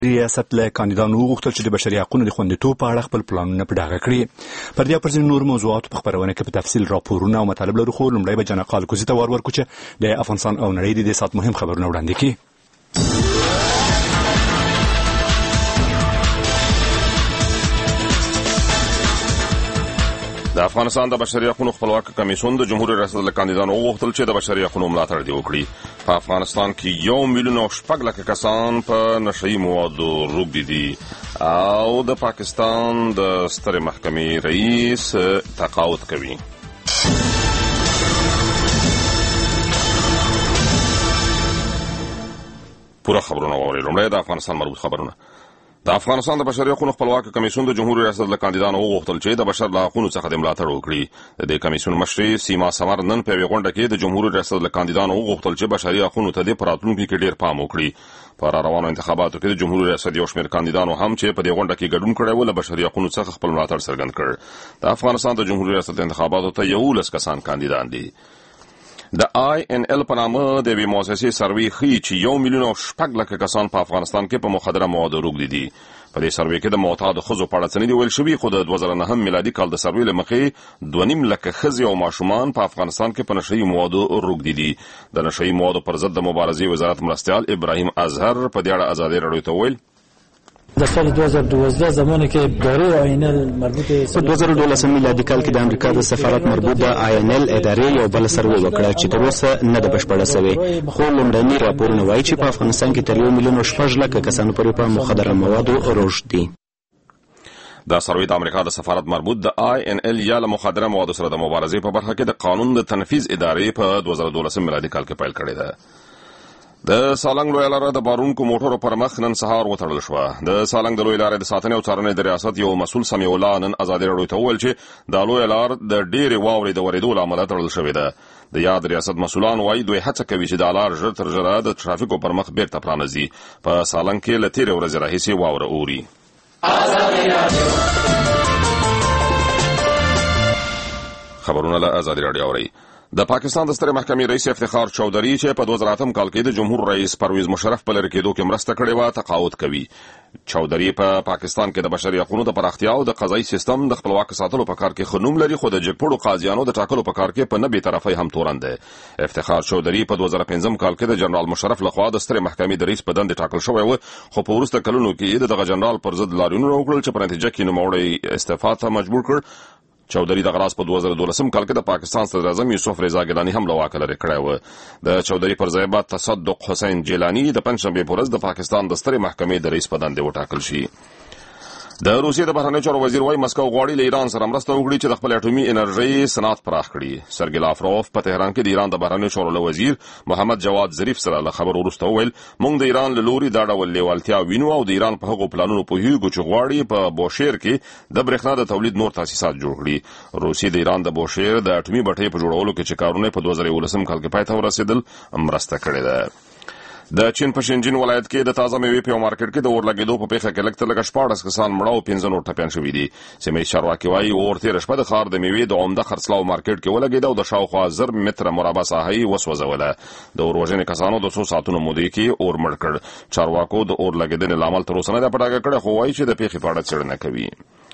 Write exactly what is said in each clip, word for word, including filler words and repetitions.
ریاست له کاندیدانو وغوښتل چې د بشري حقونو د خوندیتوب په اړه خپل پلانونه په ډاګه کړي. پر دې او پر ځینو نورو موضوعاتو په خپرونه کې په تفصیل راپورونه او مطالب لرو، خو لومړی به جناق الکوزي ته ور ورکړو چې د افغانستان او نړۍ د دې ساعت مهم خبرونه وړاندې کړي. د افغانستان د بشري حقوقو خپلواک کمیسیون د جمهوریت ریاست له کاندیدانو وغوښتل چې د بشري حقوقو ملاتړ دی وکړي. په افغانستان کې یو میلیون او شپږ لکه کسان په نشهیي موادو روږدي دي او د پاکستان د سترې محکمې رئیس تقاعد کوي. پوره خبرونه واورئ. لومړی د افغانستان مربوط خبرونه. د افغانستان د بشري حقوقو خپلواک کمیسیون د جمهوریت ریاست له کاندیدانو وغوښتل چې د بشر له حقوقو څخه د ملاتړ وکړي. د دې کمیسیون مشري سیما سمر نن په یوه غونډه کې د جمهوریت ریاست له کاندیدانو وغوښتل چې بشري حقوقو ته د راتلونکي کې ډېر پام وکړي. په را روانو انتخاباتو کې د جمهوریت ریاست یو شمېر کاندیدانو هم چې په دې غونډه کې ګډون کړی و له بشري حقوقو څخه خپل ملاتړ څرګند کړ. د افغانستان د جمهوریت ریاست انتخاباتو ته یولس کسان کاندیدان دي. د آی ان ال په نامه د یوې مؤسسې سروې ښیي چې یو میلیون او شپږ لکه کسان په افغانستان کې په مخدره موادو روږدي دي. په دې سروې کې د معتادو ښځو په اړه څه نه دي ویل شوي، خو د دوه زره نهم میلادي کال د سروې له مخې دوه نیم لکه ښځې او ماشومان په افغانستان کې په نشهیي موادو روږدي دي. د نشهیي موادو پر ضد د مبارزې وزارت مرستیال ابراهیم اظهر په دې اړه ازادي راډیو ته وویل در سال دو هزار و دوازده زمانی که اداره آی ان ال مربوط په دوه زره دولس میلادي کال کې د امریکا د سفارت مربوط د آی ان ال ادارې یو بل سروې وکړه چې تر اوسه نه ده بشپړه سوې، خو لومړني راپورونه وایي چې په افغانستان کې تر یو میلیون او شپږ لکه کسانو پورې په مخدره موادو روږد دي. دا سروې د امریکا د سفارت مربوط د آی ان ال یا له مخدره موادو سره د مبارزې په برخه کې د قانون د تنفیذ ادارې په دوه زره دولس میلادي کال کې پیل کړې ده. د سالنګ لویه لاره د بارونکو موټرو پر مخ نن سهار وتړل شوه. د سالنګ د لویې لارې د ساتنې او څارنې د ریاست یو مسؤل سمیع الله نن ازادي راډیو ته وویل چې دا لویه لار د ډېرې واورې د ورېدو له امله تړل شوې ده. د یاد ریاست مسؤلان وایي دوی هڅه کوي چې دا لار ژر تر ژره د ترافیکو پر مخ بیرته پرانیزي. په سالنګ کې له تېرې ورځې راهیسې واوره اوري. خبرونه له ازادي راډیو اورئ. د پاکستان د سترې محکمې رئیس افتخار چودھری چې په دوه زره اتم کال کې د جمهور رئیس پرویز مشرف په لرې کېدو کې مرسته کړې وه تقاعد کوي. چودھری په پا پاکستان کې د بشري حقوقو د پراختیا او د قضایي سیستم د خپلواک ساتلو په کار کې ښه نوم لري، خو د جګپوړو قاضیانو د ټاکلو په کار کې په نه بېطرفۍ هم تورن دی. افتخار چودھری په دوه زره پنځم کال کې د جنرال مشرف لخوا د سترې محکمې د رئیس په دندې ټاکل شوی و، خو په وروسته کلونو کې د دغه جنرال پر ضد لاریونونه وکړل چې په نتیجه کې نوموړی استعفا ته مجبور کړ. چودھری دغه راز په دوه زره دولسم کال کې د پاکستان صدر اعظم یوسف رضا ګیلاني هم له واکه لرې کړی و. د چودھری پر ځای به تصدق حسین جیلاني د پنجشنبې په ورځ د پاکستان د سترې محکمې د رئیس په دندې وټاکل شي. د روسیې د بهرنیو چارو وزیر وايي مسکو غواړي له ایران سره مرسته وکړي چې د خپل اټومي انرژۍ صنعت پراخ کړي. سرګی لاوروف په تهران کې د ایران د بهرنیو چارو له وزیر محمد جواد ظریف سره له خبرو وروسته وویل موږ د ایران له لوري دا ډول لیوالتیا وینو او د ایران په هغو پلانونو پوهیږو چې غواړي په بوشهر کې د برېښنا د تولید نور تاسیسات جوړ کړي. روسیې د ایران د بوشهر د اټومي بټۍ په جوړولو کې چې کارونه په دوه زره یولسم کال کې پای ته ورسېدل مرسته کړې ده. د چین په شینجین ولایت کې د تازه میوې په مارکیټ کې د اور لګېدو په پیښه کې لږ تر لږه شپاړس کسان مړه او پنځه نور ټپیان شوي دي. سیمه ییز چارواکي وایي اور تېره شپه د ښار د میوې د عمده خرڅلاو مارکیټ کې ولګېده او د شاوخوا زر متره مربع ساحه یې وسوځوله. د اور وژنې کسانو د څو ساعتونو مودې کې اور مړ کړ. چارواکو د اور لګېدنې لامل تر اوسه نه ده په ډاګه کړی، خو وایي چې د پیښې په اړه څېړنه کوي.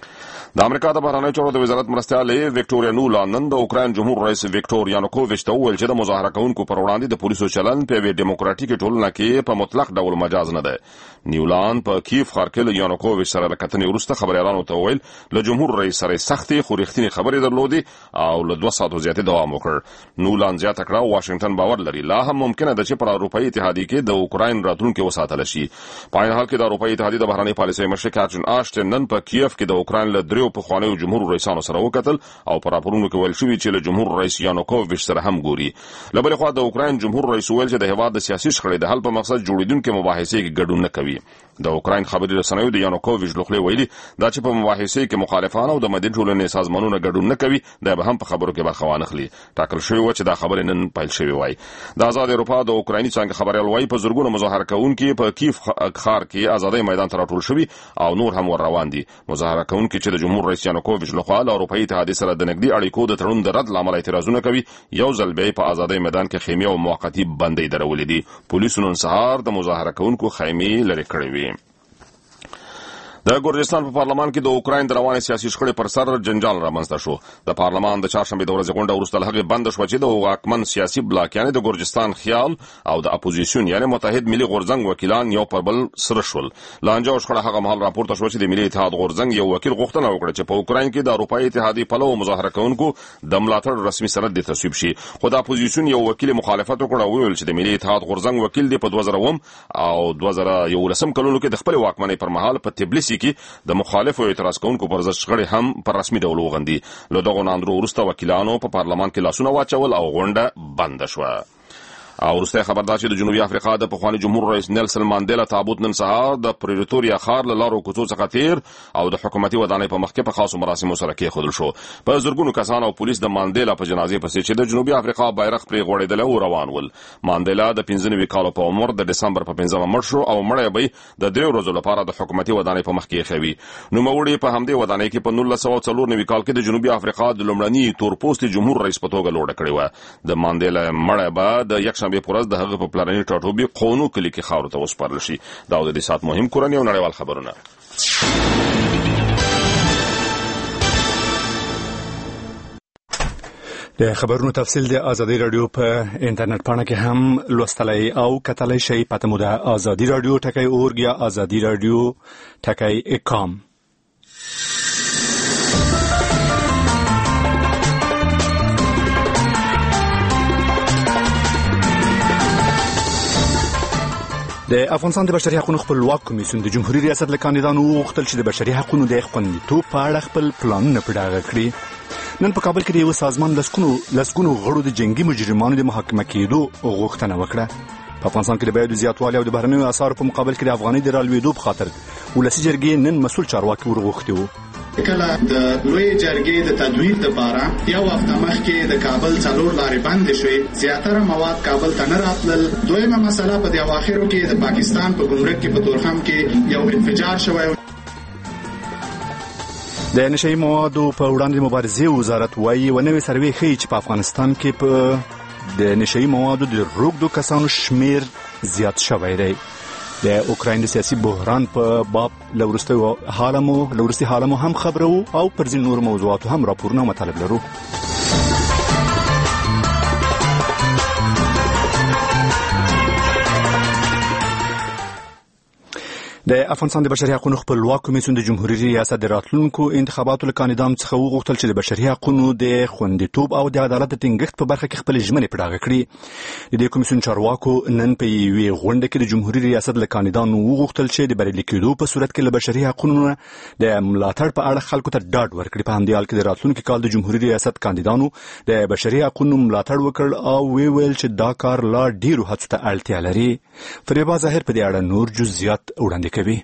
د امریکا د بهرنیو چارو د وزارت مرستیال وکټوریا نولان نن د اوکراین جمهور رئیس وکټور یانوکوویچ ته وویل چې د مظاهره کوونکو پر وړاندې د پولیسو چلند په یوې ډیموکراتیکې ټولنه کې په مطلق ډول مجاز نه ده. نیولان په کیف ښار کې له یانوکوویچ سره له کتنې وروسته خبریالانو ته وویل له جمهور رئیس سره سختې خو رښتینې خبرې درلودې او له دوه ساعتو زیاتې دوام وکړ. نولان زیاته کړه واشنګټن باور لري لا هم ممکنه ده چې پر اروپایي اتحادیې کې د اوکراین راتلونکی وساتله شي. په عین حال کې د اروپایي اتحادیې د بهرنۍ پالیسۍ مشر کاترین آشټن نن په کیف کې د اوکراین له دریو پخوانیو جمهور رئیسانو سره وکتل او په راپورونو کې ویل شوي چې له جمهور رئیس یانوکوویچ سره هم ګوري. له بلې خوا د اوکراین جمهور رئیس ویل چې د هېواد د سیاسي شخړې د حل په مقصد جوړېدونکې مباحثې کې ګډون نه کوي. د اوکراین خبري رسنیو د یانوکوویچ لخوا ویلي دا چې په مباحثې کې مخالفان او د مدني ټولنې سازمانونه ګډون نه کوي دا به هم په خبرو کې برخه وانخلي. ټاکل شوی و چې دا خبرې نن پیل شوې وای. د آزاد اروپا د اوکرایني څانګې خبریال وایي په زرګونو مظاهره کوونکي په کیف ښار کې ازادۍ میدان ته راټول شوي او نور هم ور روان دي. مظاهره کوونکي چې د جمهور رئیس یانوکوویچ لخوا له اروپایي اتحادیې سره د نږدې اړیکو د تړون د رد له امله اعتراضونه کوي یو ځل بیا په ازادۍ میدان کې خیمې او موقتي بندۍ درولې دي. پولیسو نن سهار د مظاهره کوونکو خیمې لرې کړې وې. د ګورجستان په پارلمان کې د اوکراین د روانې سیاسي شخړې پر سر جنجال رامنځته شو. د پارلمان د چهارشنبې د ورځې غونډه وروسته له هغې بنده شوه چې د واکمن سیاسي بلاک یعنې د ګورجستان خیال او د اپوزیسیون یعنې متحد ملي غورځنګ وکیلان یو پر بل سره شول. لانجه او شخړه هغه مهال راپورته شوه چې د ملي اتحاد غورځنګ یو وکیل غوښتنه وکړه چې په اوکراین کې د اروپایي اتحادیې پلو مظاهره کوونکو د ملاتړ رسمي سند د تصویب شي. خو د اپوزیسیون یو وکیل مخالفت وکړ او وویل چې د ملي اتحاد غورځنګ وکیل دی په دوه زره اووه او دوه زره یولسم کلونو کې د خپل واکمنۍ پر مهال په تبلیسي کې د مخالفو اعتراض کوونکو پر ضد شخړې هم پر رسمي ډول وغندي. له دغو ناندرو وروسته وکیلانو په پارلمان کې لاسونه واچول او غونډه بنده شوه. او وروسته خبر دا چې د جنوبي افریقا د پخواني جمهور رئیس نیلسن مانډیلا تابوت نن سهار د پریټوریا ښار له لارو کوڅو څخه تیر او د حکومتي ودانۍ په مخ کې په خاصو مراسمو سره کېښودل شو. په زرګونو کسان او پولیس د مانډیلا په جنازې پسې چې د جنوبي افریقا بیرغ پرې غوړېدلی او روان ول. مانډیلا د پنځه نوي کالو په عمر د ډسمبر په پنځمه مړ شو او مړی به د درې ورځو لپاره د حکومتي ودانۍ په مخ کې ایښی وي. نوموړي په همدې ودانۍ کې په نولس سوه څلور نوي کال کې د جنوبي افریقا د لومړني تورپوستي جمهور رئیس په توګه لوړه کړې وه. د مانډیلا مړی به د یکشنبې په ورځ د هغه پلاني ټاټوبي قونو کلی کې خاورو ته وسپارل شي. دا د دې سات مهم کورنۍ او نړیوال خبرونه. د خبرونو تفصیل د ازادي رادیو په انټرنیټ پاڼه کې هم لوستلای او کتلای شئ. پته مو ده ازادي رادیو ټکی اورګ یا ازادي رادیو ټکی کام. د افغانستان د بشري حقوقو خپلواک کمیسیون د جمهوریت ریاست له کاندیدانو وغوښتل چې د بشري حقوقو د خوندیتوب په اړه خپل پلانونه په ډاګه کړي. نن په کابل کې د یو سازمان لسګونو غړو د جنگي مجرمانو د محاکمه کېدو غوښتنه وکړه. په افغانستان کې د بیو د زیاتوالي او د بهرنیو اسعارو په مقابل کې د افغانۍ د رالوېدو په خاطر ولسي جرګې نن مسؤل چارواکي ورغوښتي وو. کله د لوی جرګې د تدویر لپاره یو هفته مخکې د کابل څلور لارې بندې شوې. زیاتره مواد کابل ته نه راتلل. دویمه مسله په دې اواخرو کې د پاکستان په ګمرک کې په تورخم کې یو انفجار شوی. د نشئی موادو په وړاندې مبارزې وزارت وایي و نوې سروې ښیي چې په افغانستان کې په د نشئی موادو د روږدو کسانو شمیر زیات شوی دی. د اوکراین د سیاسي بحران په باب لورستي حالمو لورستي حالمو هم خبرو او پر ځینو نور موضوعاتو هم راپورونه مطالب لرو. د افغانستان د بشري حقوقو خپلواک کمیسیون د جمهوریت ریاست د راتلونکو انتخاباتو له کاندیدانو څخه وغوښتل چې د بشري حقوقو د خوندیتوب او د عدالت د ټینګښت په برخه کې خپل ژمنې په ډاګه کړي. د دې کمیسیون چارواکو نن په یوې غونډه کې د جمهوریت ریاست له کاندیدانو وغوښتل چې د بریالي کېدو په صورت کې له بشري حقوقو د ملاتړ په اړه خلکو ته ډاډ ورکړي. په همدې حال کې د راتلونکي کال د جمهوریت ریاست کاندیدانو د بشري حقوقو ملاتړ وکړ او ویل چې دا کار لا ډیرو هڅو ته اړتیا لري. فریبا ظاهر په دې اړه نور جزئیات وړاندې کوي.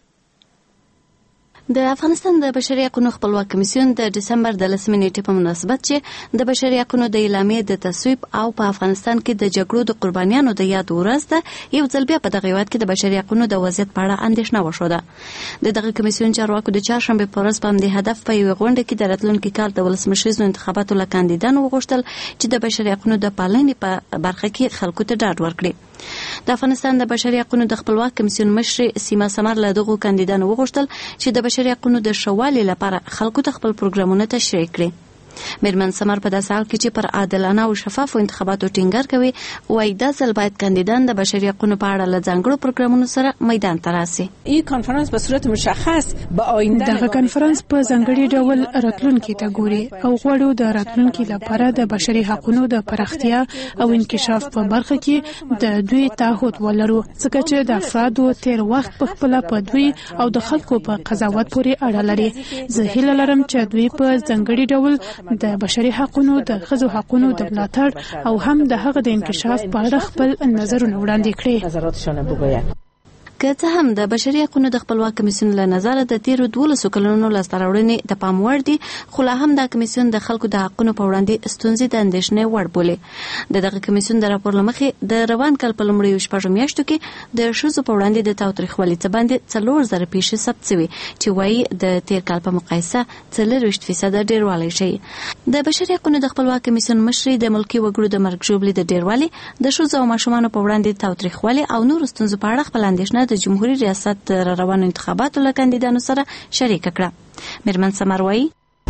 د افغانستان د بشري حقوقو خپلواک کمیسیون د دسمبر د لسمې نیټې په مناسبت چې د بشري حقوقو د اعلامیې د تصویب او په افغانستان کې د جګړو د قربانیانو د یاد ورځ ته یو ځل بیا په دغه هیواد کې د بشري حقوقو د وضعیت په اړه اندېښنه وښوده. د دغه کمیسیون چارواکو د چهارشنبې په ورځ په همدې هدف په یوه غونډه کې د راتلونکي کال د ولسمشریزو انتخاباتو له کاندیدانو وغوښتل چې د بشري حقوقو د پالنې په برخه کې خلکو ته ډاډ ورکړي. د افغانستان د بشري حقوقو د خپلواک کمیسیون مشر سیما سمر له دغو کاندیدانو وغوښتل چې د بشري حقوقو د شوالي لپاره خلکو ته خپل پروګرامونه تشریح کړي. میرمن سمر په داسې حال کې چې پر عادلانه او شفافو انتخاباتو ټینګار کوي وایي دا ځل باید کاندیدان د بشري حقوقو په اړه له ځانګړو پروګرامونو سره میدان ته راسي. این کنفرانس به صورت مشخص به آینده دغه کنفرانس په ځانګړي ډول راتلونکي ته ګوري او غواړو د راتلونکي لپاره د بشري حقوقو د پراختیا او انکشاف په برخه کې د دوی تعهد ولرو ځکه چې د افرادو تیر وخت په خپل په دوی او د خلکو په قضاوت پورې اړه لري. زه هیله لرم چې دوی په ځانګړي ډول د بشري حقوقو د ښځو حقوقو د ملاتړ او هم د هغه د انکشاف په اړه خپل نظرونه وړاندې کړي. که څه هم د بشري حقوقو د خپلواک کمیسیون له نظره د تیرو دولسو کلونو لاسته راوړنې د پام وړ دي، خو لا هم دا کمیسیون د خلکو د حقوقو په وړاندې ستونزې د اندېښنې وړ بولي. د دغه کمیسیون د راپور له مخې د روان کال په لومړیو شپږو میاشتو کې د ښځو په وړاندې د تاوتریخوالي څه باندې څلور زره پیښې ثبت شوي چې وایي د تیر کال په مقایسه څلورویشت فیصده ډېروالی ښیي. د بشري حقوقو د خپلواک کمیسیون مشرې د ملکي وګړو د مرګ ژوبلې د ډېروالي، د ښځو او ماشومانو په وړاندې تاوتریخوالي او نورو ستونزو په اړه خپل اندېښنه د جمهوریت ریاست را روانو انتخاباتو له کاندیدانو سره شریک کړه. میرمن سمر وایي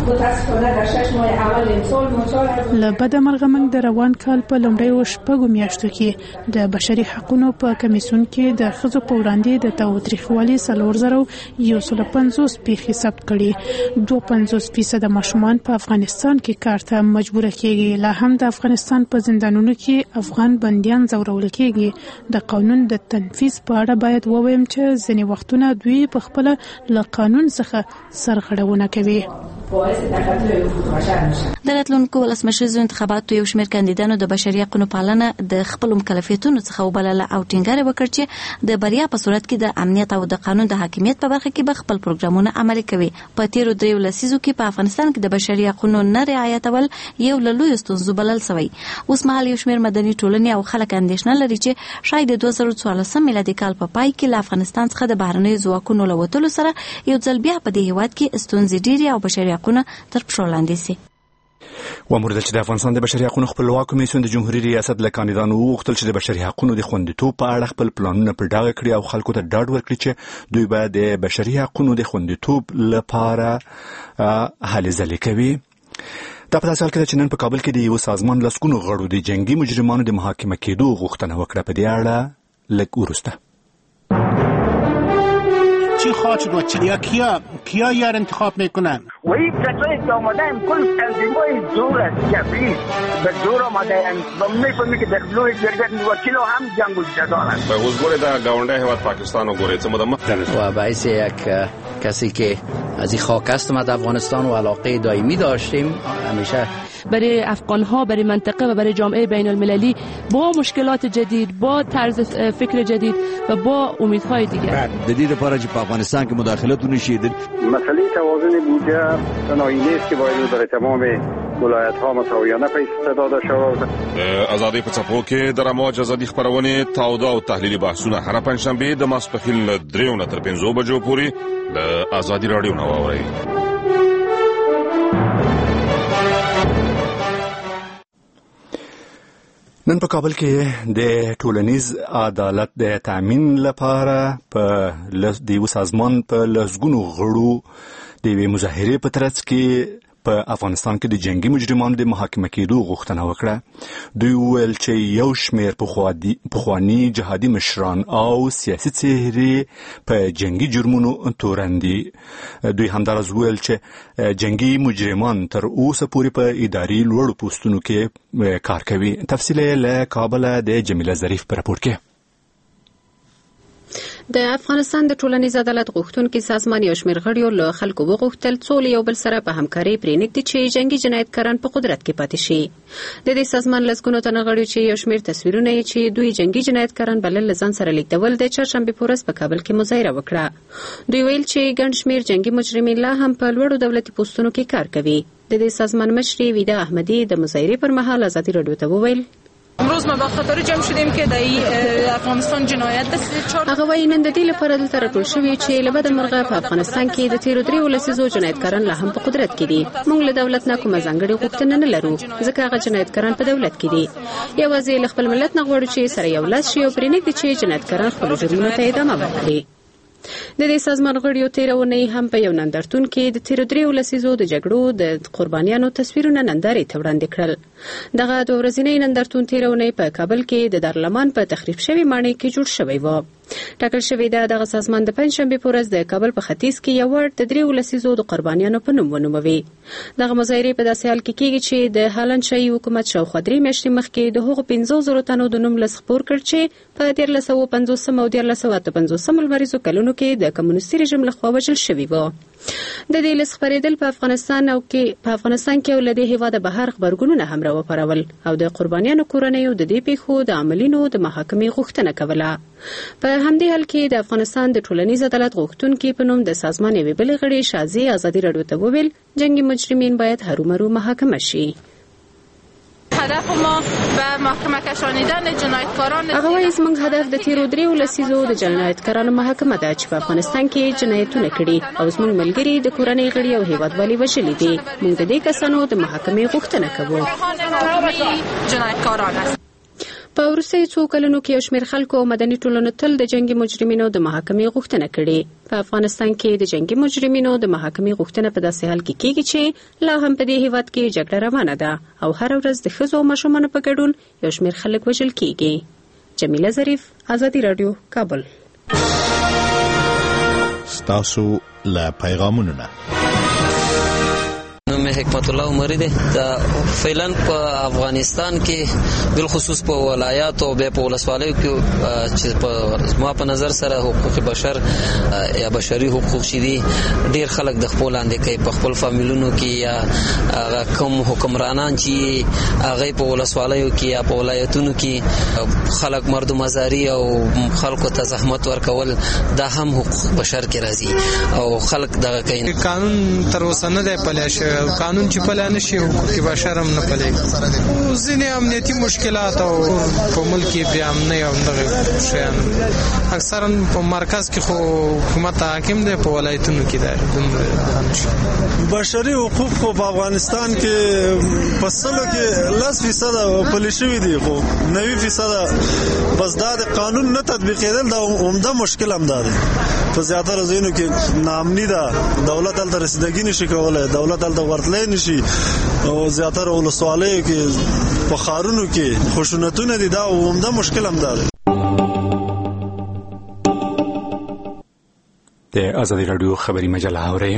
له بده مرغه موږ د روان کال په لومړیو شپږو میاشتو کې د بشري حقوقو په کمیسیون کې د ښځو په وړاندې د تاوتریخوالي څلور زره یو سل پنځوس پیښې ثبت کړي. دوه پنځوس فیصده ماشومان په افغانستان کې کار ته مجبور کیږي. لا هم د افغانستان په زندانونو کې افغان بندیان ځورول کیږي. د قانون د تنفیذ په اړه باید ووایم چې ځینې وختونه دوی په خپل له قانون څخه سرغړونه کوي. د راتلونکو ولسمشریزو انتخاباتو یو شمېر کاندیدانو د بشري حقوقو پالنه د خپل مکلفیتونو څخه وبلله او ټینګار وکړ چې د بریا په صورت کې د امنیت او د قانون د حاکمیت په برخه کې به خپل پروګرامونه عملي کوي. په تیرو دریو لسیزو کې په افغانستان کې د بشري حقوقو نه رعایتول یو له لویو ستونزو بلل شوی. اوس مهال یو شمېر مدني ټولنې او خلک اندېښنه لري چې شاید د دوه زره څوارلسم میلادي کال په پای کې له افغانستان څخه د بهرنیو ځواکونو له وتلو سره یو ځل بیا په دې هیواد کې ستونزې ډېرې او بشري حقوق تر پښو لاندې سي. ومورد چې د افغانستان د بشري حقوقو خپلواک کمیسیون د جمهوریت ریاست له کاندیدانو وغوښتل چې د بشري حقوقو د خوندیتوب په اړه خپل پلانونه په ډاګه کړي او خلکو ته ډاډ ورکړي چې دوی به د بشري حقوقو د خوندیتوب لپاره هلې ځلې کوي. دا په داسې حال کې ده چې نن په کابل کې د یو سازمان لسګونو غړو د جنگي مجرمانو د محاکمه کېدو غوښتنه وکړه. په دې اړه لږ وروسته چی خواهد شد و چلیا کیا کیا یار انتخاب میکنن و این کسایی که آمده هم کل تنظیمای زور است جبری به زور آمده هم و میفهمی که در لوی جرگت وکیل هم جنگ و جدال است. به حضور در گاونده هواد پاکستان و گوره چه مدام و باعث یک کسی که از این خاک است ما در افغانستان و علاقه دائمی داشتیم همیشه برای افغان‌ها، برای منطقه و برای جامعه بین المللی با مشکلات جدید، با طرز فکر جدید و با امیدهای دیگر. جدید لپاره چې په افغانستان کې مداخلت ونشي. مسئله توازن بودجه تنهایی نیست که باید برای تمام ولایت‌ها مساویانه پیش داده شود. آزادی په څپو کې د رموج ازادي خبرونه تاوده او تحلیلي بحثونه هر پنځشنبه د ماسپښین له دریو نه تر پنځو بجو پورې د آزادي رادیو نه واورئ. نن په کابل کې د ټولنیز عدالت د تامین لپاره په د یو سازمان په لسګونو غړو د یوې مظاهرې په ترڅ کې په افغانستان کې د جنگي مجرمانو د محاکمه کېدو غوښتنه وکړه. دوی وویل چې یو شمېر پخواني جهادي مشران او سیاسي څهرې په جنگي جرمونو تورن دي. دوی همداراز وویل چې جنگي مجرمان تر اوسه پورې په اداري لوړو پوستونو کې کار کوي. تفصیل یې له کابله د جمیله ظریف په راپور کې. د افغانستان د ټولنیز عدالت غوښتونکي سازمان یو شمېر غړیو له خلکو وغوښتل څو له یو بل سره په همکارۍ پرېنږدي چې جنګي جنایتکاران په قدرت کې پاتې شي. د دې سازمان لسګونو تنه غړیو چې یو شمېر تصویرونه یې چې دوی جنګي جنایتکاران بلل له ځان سره لیږدول د چهارشنبې په ورځ په کابل کې مظاهره وکړه. دوی ویل چې ګڼ شمېر جنګي مجرمین لا هم په لوړو دولتي پوستونو کې کار کوي. د دې سازمان مشري ویدا احمدي د مظاهرې پر مهال ازادي رادیو ته وویل امروز ما به خاطر جمع شدیم که در افغانستان جنایت دست چهار هغه وایي نن د دې لپاره دلته راټول شوي چې له بده مرغه په افغانستان کې د تیرو دریو لسیزو جنایتکاران لا هم په قدرت کې دي. موږ له دولت نه کومه ځانګړې غوښتنه نه لرو ځکه هغه جنایتکاران په دولت کې دي. یوازې له خپل ملت نه غواړو چې سره یو لاس شي او پرېنږدي چې جنایتکاران خپل جرمونو ته ادامه ورکړي. د دې سازمان غړیو تیرونې هم په یو نندارتون کې د تیرو دریو لسیزو د جګړو د قربانیانو تصویرونه نندارې ته وړاندې کړل. دغه دوه ورځنی نندارتون تیرونې په کابل کې د دارالمان په تخریب شوي ماڼۍ کې جوړ شوی و. ټاکل شوې ده دغه سازمان د پنځشنبې په ورځ د کابل په ختیځ کې یو ور د دریو لسیزو د قربانیانو په نوم ونوموي. دغه مظاهرې په داسې حال کې کېږي چې د هالند شاهي حکومت شاوخوا درې میاشتې مخکې د هغو پنځو زرو تنو د نوم لست خپور کړ چې په دیارلس سوه پنځوسم او دیارلس سوه اته پنځوسم لمریزو کلونو کې د کمونیستي رژیم لخوا وژل شوي وو. د دې لست خپرېدل په افغانستان او کې په افغانستان کې له دې هیواده بهر خبرګونونه هم راوپارول او د قربانیانو کورنیو د دې پیښو د عاملینو د محاکمې غوښتنه کوله. په همدې حال کې د افغانستان د ټولنیز عدالت غوښتونکي په نوم د سازمان یوې بلې غړي شازي ازادي رادیو ته وویل جنگي مجرمین باید هرومرو محاکمه شي. هدف ما به محاکمه کشانیدن جنایتکاران هغه وایي زموږ هدف د تیرو دریو لسیزو د جنایتکارانو محاکمه ده چې په افغانستان کې جنایتونه کړي او زموږ ملګري د کورنۍ غړي او هیوادوالي وژلي دي. موږ د دې کسانو د محاکمې غوښتنه کوو. په وروستیو څو کلونو کې یو شمېر خلکو او مدني ټولنو تل د جنګي مجرمینو د محاکمې غوښتنه کړې. په افغانستان کې د جنګي مجرمینو د محاکمې غوښتنه په داسې حال کې کېږي چې لا هم په دې هېواد کې جګړه روانه ده او هره ورځ د ښځو او ماشومانو په ګډون یو شمېر خلک وژل کېږي. جمیله ظریف، ازادي راډیو، کابل. ستاسو له پیغامونو نه نوم حکمت الله عمری دی. دا فعلا په افغانستان کې بالخصوص په ولایات او به په ولسوالیو کې چې په ما په نظر سره حقوق بشر یا بشري حقوق شې دي ډیر خلک د خپل لاندې کوي په خپل فامیلونو کې یا کوم حکمرانان چې هغه په ولسوالیو کې یا په ولایتونو کې خلک مردمزاري او خلکو ته زحمت ورکول دا هم حقوق بشر کې راځي او خلک دغه کوي. قانون تر اوسه نه دی پلی شوی، قانون چې پلی نه شي حقوق بشر هم نه پلی. ځینې امنیتي مشکلات او په ملک کې بیا امنۍ او دغه شیان اکثرا په مرکز کې خو حکومت حاکم دی، په ولایتونو کې دی دومره. بشري حقوق خو په افغانستان کې په سلو کې لس فیصده پلی شوي دي، خو نوي فیصده بس دا د قانون نه تطبیقېدل دا عمده مشکل هم دا دی. په زیاتره ځایونو کې ناامني ده، دولت هلته رسیدګي نشي کولی، دولت هلته ورتلی نشي او زیاتره ولسوالیو کې په ښارونو کې خشونتونه دي، دا عمده مشکل هم دا دی. د ازادي راډیو خبري مجله اورئ.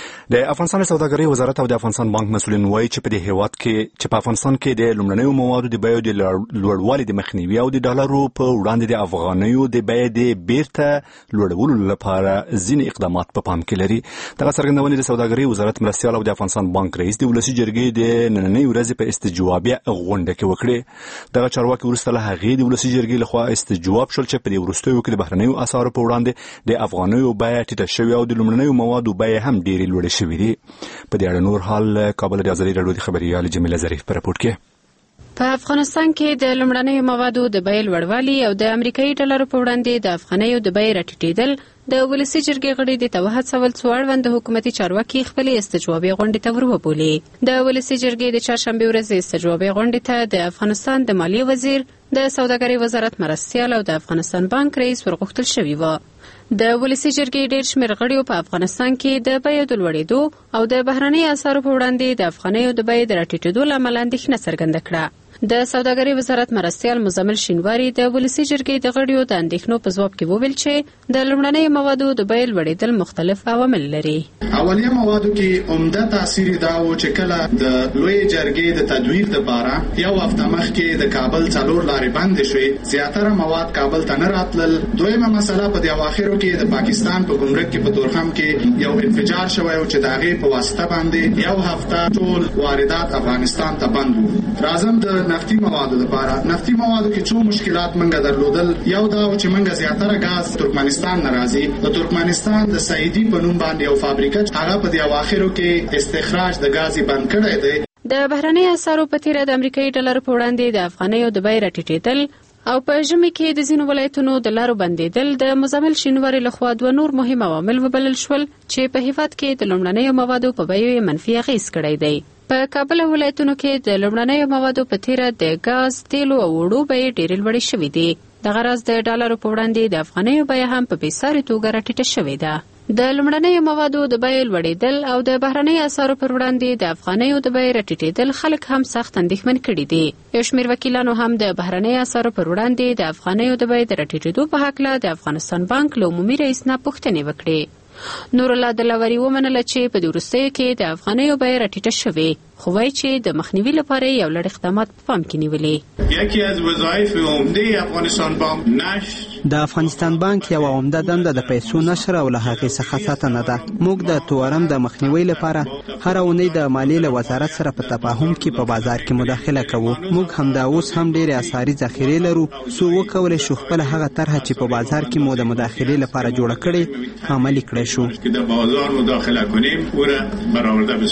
د افغانستان سوداګرۍ وزارت او د افغانستان بانک مسؤلین وایي چې په دې هیواد کې چې په افغانستان کې د لومړنیو موادو د بیو د لوړوالي د مخنیوي او د ډالرو په وړاندې د افغانیو د بیې د بیرته لوړولو لپاره ځینې اقدامات په پام کې لري. دغه څرګندونې د سوداګرۍ وزارت مرستیال او د افغانستان بانک رئیس د ولسي جرګې د نننۍ ورځې په استجوابیه غونډه کې وکړې. دغه چارواکي وروسته له هغې د ولسي جرګې لخوا استجواب شول چې په دې وروستیو کې د بهرنیو اسعارو په وړاندې د افغانیو بیه ټیټه شوې او د لومړنیو موادو بیې هم ډېرې لوړې شوې دي. په دې اړه نور حال کابل د ازادي راډیو د خبريال جمیله ظریف په راپور کې. په افغانستان کې د لومړنیو موادو د بیې لوړوالي او د امریکایي ډالرو په وړاندې د افغانیو د بیې راټیټېدل د ولسي جرګې غړي د توحد سوال څو اړوند حکومتي چارواکي خپلې استجوابي غونډې ته وربولې. د ولسي جرګې د چهارشنبې ورځې استجوابي غونډې ته د افغانستان د مالیې وزیر، د سوداګرۍ وزارت مرستیال او د افغانستان بانک رئیس ورغوښتل شوي وو. د ولسي جرګې ډېر شمېر غړیو په افغانستان کې د بیو د لوړېدو او د بهرنۍ اسعارو په وړاندې د افغانیو د بیې د راټیټېدو له امله اندېښنه څرګنده کړه. د سوداګرۍ وزارت مرستیال مزمل شینواري د ولسي جرګې د غړیو د اندېښنو په ځواب کې وویل چې د لومړنیو موادو د بیې لوړېدل مختلف عوامل لري. اولیه موادو کې عمده تاثیر دا و چې کله د لوی جرګې د تدویر لپاره یو هفته مخکې د کابل څلور لارې بندې شوې، زیاتره مواد کابل ته نه راتلل. دویمه مسله په دې اواخرو کې د پاکستان په ګمرک کې په تورخم کې یو انفجار شوی او چې د هغې په واسطه باندې یو هفته ټول واردات افغانستان ته بند وو. راځم د نفتي موادو لپاره. نفتي موادو کې څو مشکلات منګه درلودل. یو دا چې منګه زیاتره غاز ترکمنستان نه راځي. د ترکمنستان د سعیدي په نوم باندې یو فابریکه هغه په دې اواخرو کې استخراج د غازي بند کړی دی. د بهرنۍ اسعارو په تیره د امریکایي ډالر په وړاندې د افغانیو د بیې راټیټېدل او په ژمي کې د ځینو ولایتونو د لارو بندېدل د مزمل شینواري لخوا دوه نور مهم عوامل وبلل شول چې په هیواد کې د لومړنیو موادو په بیو منفي اغېز کړی دی. په کابل ولایتونو کې د لومړنیو موادو په تیره د غاز، تیلو او وړو بیې ډېرې لوړې شوې دي. دغه راز د ډالرو په وړاندې د افغانیو بیه هم په بېساري توګه راټیټه شوې ده. د لومړنیو موادو د بیې لوړېدل او د بهرنۍ اسعارو پر وړاندې د افغانیو د بیې راټیټېدل خلک هم سخت اندېښمن کړي دي. یو شمېر وکیلانو هم د بهرنۍ اسعارو پر وړاندې د افغانیو د بیې د راټیټېدو په هکله د افغانستان بانک له عمومي رئیس نه پوښتنې وکړې. نورالله دلاوري ومنله چې په دې وروستیو کې د افغانیو بیه راټیټه شوې، خو وایي چې د مخنیوي لپاره یو لړ اقدامات په پام کې نیولې. یکی از وظایف عمده افغانستان بانک نشر د افغانستان بانک یو عمده دنده د پیسو نشر او له هغې څخه ساتنه ده. موږ د تورم د مخنیوي لپاره هره اونۍ د مالیې له وزارت سره په تفاهم کې په بازار کې مداخله کوو. موږ همدا اوس هم ډېرې اسعاري ذخیرې لرو، څو وکولی شو خپله هغه طرحه چې په بازار کې مو د مداخلې لپاره جوړه کړې عملي کړی شو.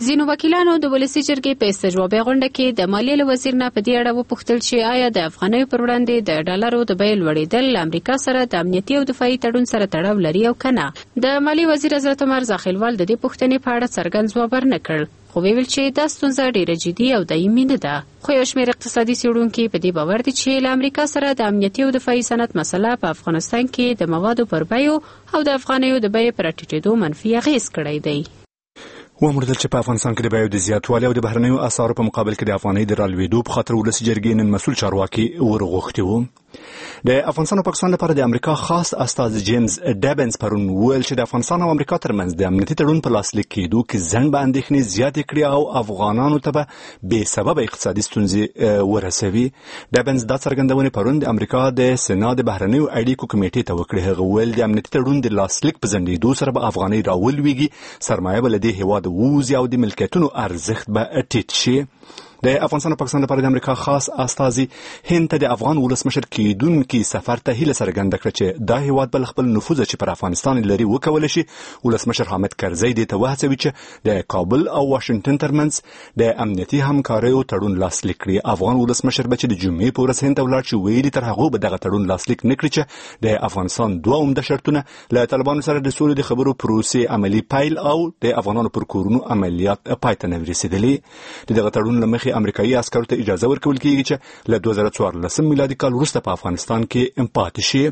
ځینو وکیلانو د ولسي جرګې په استجوابي غونډه کې د مالیې له وزیر نه په دې اړه وپوښتل چې آیا د افغانیو پر وړاندې د ډالرو د بیې لوړېدل له امریکا سره د امنیتي او دفاعي تړون سره تړاو لري او که نه. د مالیې وزیر حضرت عمر زاخیلوال د دې پوښتنې په اړه څرګند ځواب ورنکړ، خو ویل چې دا ستونزه ډیره جدي او دایمي نه ده. خو یو شمېر اقتصادي څېړونکي په دې باور دي چې له امریکا سره د امنیتي او دفاعي صنعت مسله په افغانستان کې د موادو پر بیو او د افغانیو د بیې پر ټیټېدو منفي اغېز کړی دی. وموندل چې په افغانستان کې د بیو د زیاتوالي او د بهرنیو اسعارو په مقابل کې د افغانۍ د رالوېدو په خاطر ولسي جرګې نن مسؤل چارواکي ورغوښتي وو. د افغانستان او پاکستان لپاره د امریکا خاص استازي جیمز ډیبنز پرون وویل چې د افغانستان او امریکا ترمنځ د امنیتي تړون په لاسلیک کېدو کې ځنډ به اندېښنې زیاتې کړي او افغانانو ته به بې سببه اقتصادي ستونزې ورسوي. ډیبنز دا څرګندونې پرون د امریکا د سنا د بهرنیو اړیکو کمیټې ته وکړې. هغه وویل د امنیتي تړون د لاسلیک په ځنډېدو سره به افغانۍ راولویږي، سرمایه به له دې هېواده ووځي او د ملکیتونو ارزښت به ټیټ شي. د افغانستان او پاکستان لپاره د امریکا خاص استازي هند ته د افغان ولسمشر کېدونکي سفر ته هیله څرګنده کړه چې دا هېواد به له خپل نفوذ چې پر افغانستان لري وکولی شي. ولسمشر حامد کرزی دې ته وهڅوي چې د کابل او واشنګټن ترمنځ د امنیتي همکاریو تړون لاسلیک کړي. افغان ولسمشر به چې د جمعې په ورځ هند ته ولاړ شي ویلي تر هغو به دغه تړون لاسلیک نه کړي چې د افغانستان دوه عمده شرطونه له طالبانو سره د سولې د خبرو پروسې عملي پیل او د افغانانو پر کورونو عملیات پای ته نه رسېدلي. د دغه تړون له مخې امریکایي عسکرو ته اجازه ورکول کېږي چې له دوه زره څوارلسم میلادي کال وروسته په افغانستان کې پاتې شي.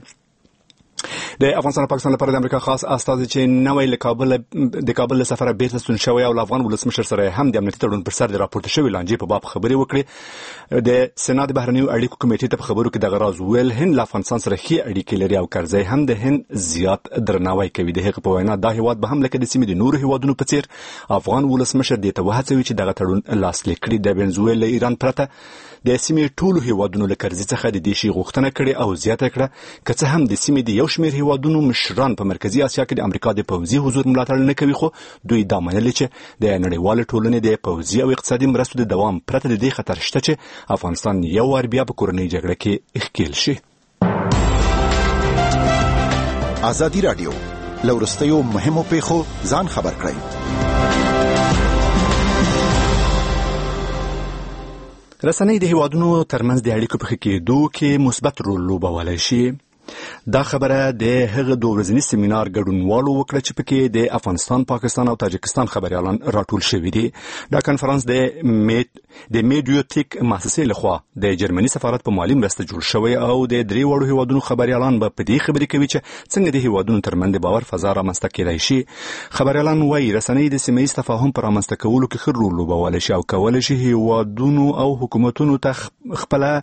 د افغانستان او پاکستان لپاره د امریکا خاص استازي چې نوی له کابل د کابل له سفره بیرته ستون شوی او له افغان ولسمشر سره هم د امنیتي تړون پر سر د راپورته شوي لانجې په باب خبرې وکړې. د سنا د بهرنیو اړیکو کمیټې ته په خبرو کې دغه راز وویل هند له افغانستان سره ښې اړیکې لري او کرزی هم د هند زیات درناوی کوي. د هغه په وینا دا هېواد به هم لکه د سیمې د نورو هېوادونو په څېر افغان ولسمشر دې ته وهڅوي چې دغه تړون لاسلیک کړي. د وینزویلا له ایران پرته د سیمې ټولو هېوادونو له کرزي څخه د دې شي غوښتنه کړې او زیاته کړه که څه هم د سیمې د یو شمېر هېوادونو مشران په مرکزي اسیا کې د امریکا د پوځي حضور ملاتړ نه کوي، خو دوی دا منلي چې د نړیوالې ټولنې د پوځي او اقتصادي مرستو د دوام پرته د دې خطر شته چې افغانستان یو وار بیا په کورنۍ جګړه کې ښکېل شي. ازادي راډیو له وروستیو مهمو پیښو ځان خبر کړئ. رسنۍ د هېوادونو ترمنځ د اړیکو په ښه کېدو کې مثبت رول لوبولی شي. دا خبره د هغه دوه ورځني سیمینار ګډونوالو وکړه چې پکې د افغانستان، پاکستان او تاجکستان خبريالان راټول شوي دي. دا کنفرانس د میډ د میډیوتیک مؤسسې لخوا د جرمني سفارت په مالي مرسته جوړ شوی او د درې وړو هېوادونو خبريالان به په دې خبرې کوي چې څنګه د هېوادونو ترمنځ د باور فضا رامنځته کېدای شي. خبريالان وایي رسنۍ د سیمه ییز تفاهم پر رامنځته کولو کې ښه رول لوبولی شي او کولی شي هېوادونو او حکومتونو ته خپله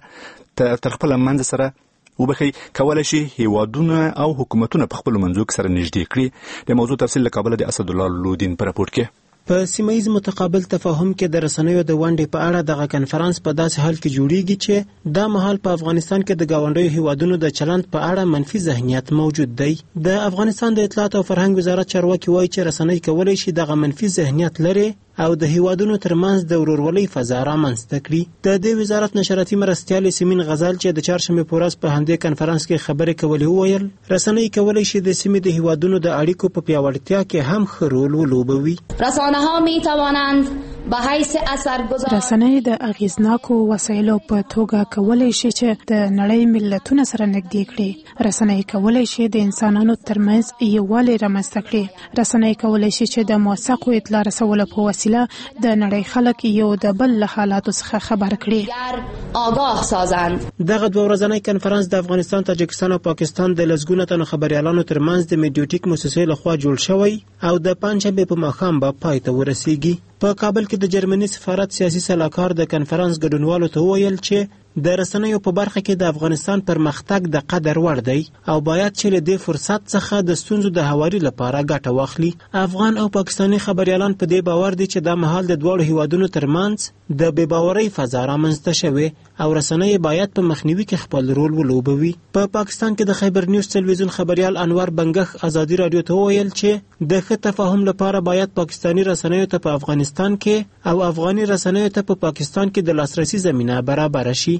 تر خپله منځ سره وبخي کولای شي هیوادونه او حکومتونه په خپل منځو کې سره نږدې کړي. د موضوع تفصیل له کابل د اسد الله لودین پر راپورټ کې. په سیمایي متقابل تفاهم کې د رسنیو د ونډې په اړه دغه کنفرانس په داسې حال کې جوړیږي چې دا مهال په افغانستان کې د گاونډیو هیوادونو د چلند په اړه منفي ذهنیت موجود دی. د افغانستان د اطلاعات او فرهنګ وزارت چارواکي وایي چې رسنۍ کولای شي دغه منفي ذهنیت لري او د هیوادونو ترمنځ د ورورولۍ فضا رامنځته کړي. د دې وزارت نشراتي مرستیال سیمین غزال چې د چهارشنبې په ورځ په همدې کنفرانس کې خبرې کولې وویل رسنۍ کولای شي د سیمې د هیوادونو د اړیکو په پیاوړتیا کې هم ښه رول ولوبوي. رسانه‌ها می‌توانند به حیث اثرگذار رسنۍ د اغیزناکو وسایلو په توګه کولای شي چې د نړۍ ملتونو سره نږدې کړي. رسنۍ کولای شي د انسانانو ترمنځ یووالی رامنځته کړي. رسنۍ کولای شي چې د موثقو اطلاع رسولو په وسیله د نړۍ خلک یو د بل له حالاتو څخه خبر کړي. آگاه سازند. دغه دوه ورځنی کنفرانس د افغانستان، تاجکستان او پاکستان د لسګونو تنو خبريالانو ترمنځ د میډیوټیک مؤسسې لخوا جوړ شوی او د پنځشنبې په ماښام به پای ته ورسیږي. په کابل کې د جرمني سفارت سیاسي سلاکار د کنفرانس ګډونوالو ته وویل چې د رسنیو په برخه کې د افغانستان پرمختګ د قدر وړ دی او باید چې له دې فرصت څخه د ستونزو د هواري لپاره ګټه واخلي. افغان او پاکستاني خبريالان په دې باور دي چې دا مهال د دواړو هیوادونو ترمنځ د بې باورۍ فضا رامنځته شوې او رسنۍ باید په مخنیوي کې خپل رول ولوبوي. په پاکستان کې د خیبر نیوز تلویزیون خبريال انور بنګخ ازادي رادیو ته وویل چې د ښه تفاهم لپاره باید پاکستاني رسنیو ته په افغانستان کې او افغاني رسنیو ته په پاکستان کې د لاسرسي زمينه برابر شي.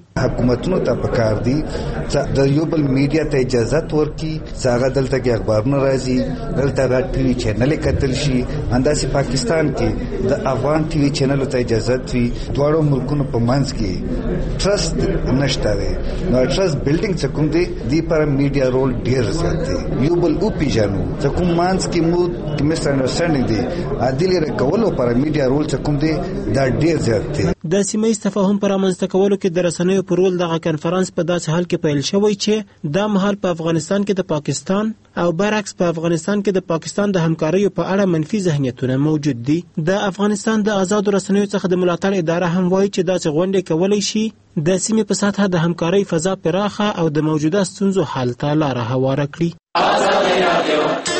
حکومتونو ته پکار دي د یو بل میډیا ته اجازه ورکړي چې هغه دلته کې اخبارونه راځي، دلته د ټي وي چینل کتل شي. انداسې پاکستان کې د افغان ټي وي چینل ته اجازه وي. دواړو ملکونو په منځ کې ټرست نشته دی. نو ټرست بلډینګ څه کوم دی دی پر میډیا رول ډیر زیات دی. یو بل او پیژنو څه کوم منځ کې مو کې مس انډرستانډینګ دی عادل رکولو پر میډیا رول څه کوم دی دا ډیر زیات دی. د سیمه ایز تفاهم پر امنځته کولو کې د رسنیو پر رول دغه کنفرانس په داسې حال کې پیل شوی چې دا مهال په افغانستان کې د پاکستان او برعکس په افغانستان کې د پاکستان د همکاریو په اړه منفي ذهنیتونه موجود دي. د افغانستان د آزادو رسنیو څخه د ملاتړ اداره هم وایي چې داسې غونډې کولای شي د سیمې په سطحه د همکارۍ فضا پراخه او د موجوده ستونزو حل ته لاره هواره کړي.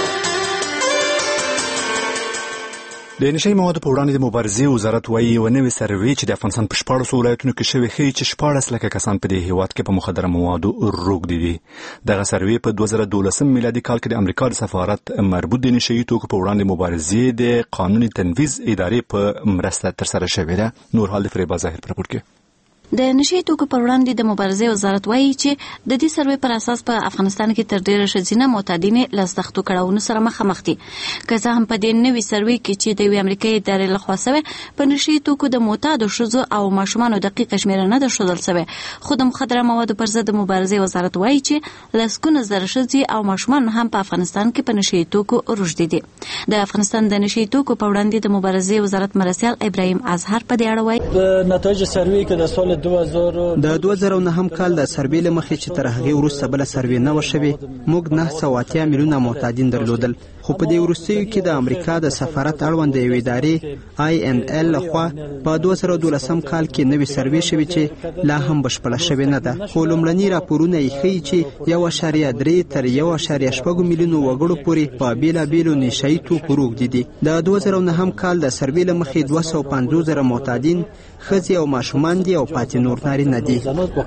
د نشي موادو په وړاندې د مبارزې وزارت وایي یو نوې سروې چې د افغانستان په شپاړسو ولایتونو کې شوې ښیي چې شپاړس لکه کسان په دې هیواد کې په مخدره موادو روږدي دي. دغه سروې په دوه زره دولسم میلادي کال کې د امریکا د سفارت مربوط د نشي توکو په وړاندې مبارزې د قانوني تنفیذ ادارې په مرسته ترسره شوې ده. نور حال د فریبا ظاهر پر راپور کې. د نشي توکو پر وړاندې د مبارزې وزارت وایي چې د دې سروې پر اساس په افغانستان کې تر ډیره ښځینه معتادین له سختو کړاوونو سره مخامخ دي. که څه هم په دې نوې سروې کې چې د یوې امریکایي ادارې لخوا سوې په نشي توکو د معتادو ښځو او ماشومانو دقیقه شمېره نه ده ښودل سوې، خو د مخدره موادو پر ضد د مبارزې وزارت وایي چې لسګونه زره ښځې او ماشومان هم په افغانستان کې په نشي توکو روږدي دي. د افغانستان د نشي توکو په وړاندې د مبارزې وزارت مرستیال ابراهیم اظهر په دې اړه وایي د نتایج سروې کې د سال د دوه زره نهم کال د سروې له مخې چې تر هغې وروسته بله سروې نه وشوې موږ نهه سوه اتیا میلیونه معتادین درلودل، خو په دې وروستیو کې د امریکا د سفارت اړوند د یوې ادارې آی ان ال لخوا په دوه زره دولسم کال کې نوې سروې شوې چې لا هم بشپړه شوې نه ده، خو لومړني راپورونه یې ښیي چې یو اعشاریه درې تر یو اعشاریه شپږ میلیونو وګړو پورې په بېلابېلو نشهیي توکو روږدي دي. د دوه زره نهم کال د سروې له مخې دوه سوه پنځوس زره معتادین ښځې او ماشومان دي او پاتې نور نارینه دي.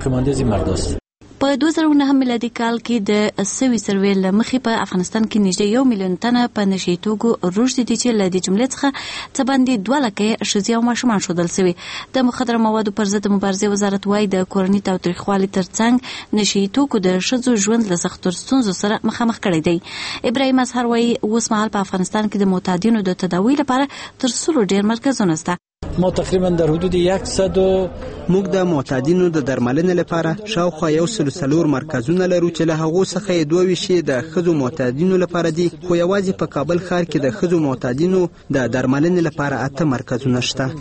په دوه زره نهم میلادي کال کې د سوي سروې له مخې په افغانستان کې نږدې یو میلیون تنه په نشي توکو روږدي دي چې له دې جملې څخه څه باندې دوه لکه ښځې او ماشومان ښودل سوي. د مخدره موادو پر ضد مبارزې وزارت وایي د کورني تاوتریخوالي ترڅنګ نشي توکو د ښځو ژوند له سختو ستونزو سره مخامخ کړی دی. ابراهیم اظهر وایي اوس مهال په افغانستان کې د معتادینو د تداوی لپاره تر سلو ډیر مرکزونه شته. ما تقریبا در حدود صد موږ د معتادینو د درملنې لپاره شاوخوا یو سل څلور مرکزونه لرو چې له هغو څخه یې دوه ویشت د ښځو معتادینو لپاره دي، خو یوازې په کابل ښار کې د ښځو معتادینو د درملنې لپاره اته مرکزونه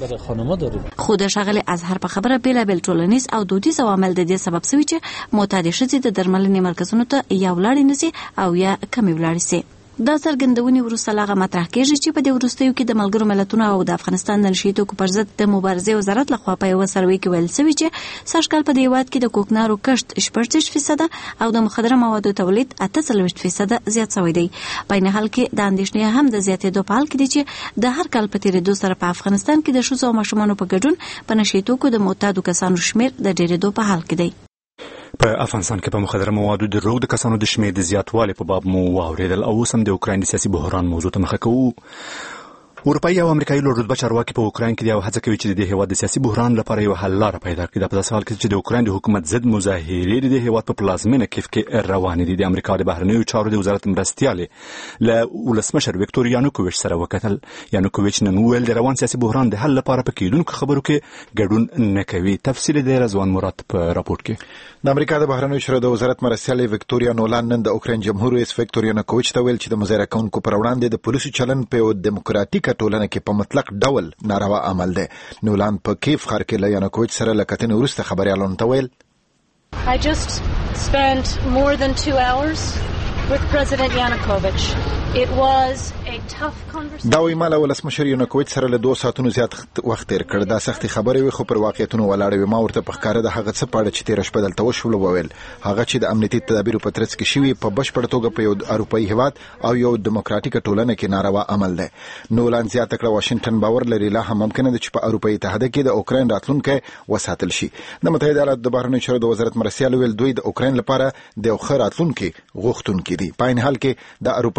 شته. خو د ښاغلي اظهر په خبره بېلابېل ټولنیز او دودیز عوامل د دې سبب شوي چې معتادې ښځې د درملنې مرکزونو ته یا ولاړې نه سي او یا کمې ولاړې سي. دا څرګندونې وروسته له هغه مطرح کېږي چې په دې وروستیو کې د ملګرو ملتونو او د افغانستان د نشي توکو پر ضد د مبارزې وزارت لخوا په یوه سروې کې ویل شوي چې سږ کال په دې هېواد کې د کوکنارو کښت شپږ دېرش فیصده او د مخدره موادو تولید اته څلوېښت فیصده زیات شوی دی. په عین حال کې د اندېښنې هم د زیاتېدو په حال کې دی چې د هر کال په تېرېدو سره په افغانستان کې د ښځو او ماشومانو په ګډون په نشي توکو د معتادو کسانو شمېر د ډېرېدو په حال کې دی. په افغانستان کې په مخدره موادو د روږدو کسانو د شمېر د زیاتوالي په باب مو واورېدل او اوس هم د اوکراین د سیاسي بحران موضوع ته مخه کوو. اروپایي او امریکایي لوړرتبه چارواکي په اوکراین کې یو هڅه کوي چې د دې هیواد د سیاسي بحران لپاره یو حل لاره پیدا کړي. دا په داسې حال کې چې د اوکراین د حکومت ضد مظاهرې د دې هیواد په پلازمینه کیف کې روانې دي. د امریکا د بهرنیو چارو د وزارت مرستیالې له ولسمشر ویکتور یانوکوویچ سره وکتل. یانوکوویچ نن وویل د روان سیاسي بحران د حل لپاره په کېدونکو خبرو کې ګډون نه کوي. تفصیل د رضوان مراد په راپور کې. د امریکا د بهرنیو چارو د وزارت مرستیالې ویکتوریا نولان نن د اوکراین جمهور رئیس ویکتور یانوکوویچ ته ویل چې د مظاهره کوونکو پر وړاندې د پولیسو چلن په دیموکراتیکه ټولنه کې په مطلق ډول ناروا عمل دی. نولان په کیف ښار کې له یانوکوویچ سره له کتنې وروسته خبریالانو ته ویل I just spent more than two hours with President Yanukovych. It was a tough conversation. دا وی مال ولسمشر یانوکوویچ سره له دوه ساعتونو زیات وخت تیر کړ. دا سختي خبرې وي خو پر واقعیتونو ولاړې وي. ما ورته په ښکاره د هغه څه په اړه چې تیر شپه دلته وشول وویل. هغه چې د امنیتي تدابیرو په ترڅ کې شوي په بشپړ توګه په یو اروپایي هیواد او یو دیموکراتیکه ټولنه کې ناروا عمل دی. نولان زیاته کړه واشنگټن باور لري لا هم ممکنه ده چې په اروپایي اتحاد کې د اوکراین راتلونکی وساتل شي. د متحده ایالاتو د بهرنیو چارو د وزارت مرستیال ویل دوی د اوکراین لپاره د یو ښه راتلونکي غوښتونکي دي. په عین حال کې د اروپایي اتحاد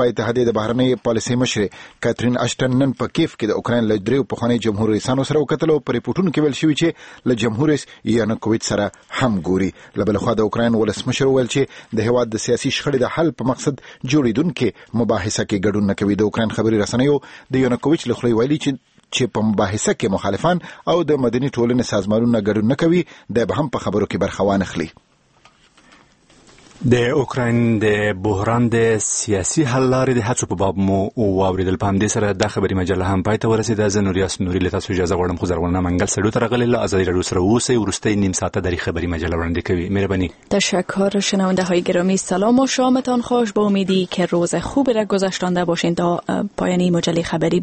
مجلې د بهرنۍ پالیسۍ مشر کاترین اشټن نن په کیف کې د اوکراین له دریو پخواني جمهور رئیسانو سره وکتل او په ریپورتونو کې ویل شوي چې له جمهور رئیس یانوکوویچ سره هم ګوري. له بل خوا د اوکراین ولسمشر ویل چې د هیواد د سیاسي شخړې د حل په مقصد جوړیدونکې مباحثه کې ګډون نه کوي. د اوکراین خبري رسنیو د یانوکوویچ له خولې ویلي چې چې په مباحثه کې مخالفان او د مدني ټولنې سازمانونه ګډون نه کوي د به هم په خبرو کې برخه وانخلي. د اوکراین د بحران د سیاسي حل لارې د هڅو په باب مو واوریدل. په همدې سره د خبري مجله هم پای ته ورسېده. زه نوریاس نوري له تاسو اجازه غواړم خو زرغونه منګل سړو ته راغلی له آزادی رادیو سره اوسئ. وروستۍ نیم ساعته در خبری مجله وړاندې کوي. مهرباني. تشکر. شنونده های گرامی سلام و شامتان خوش. با امیدی که روز خوبی را گذشتانده باشین. تا پایانی مجله خبری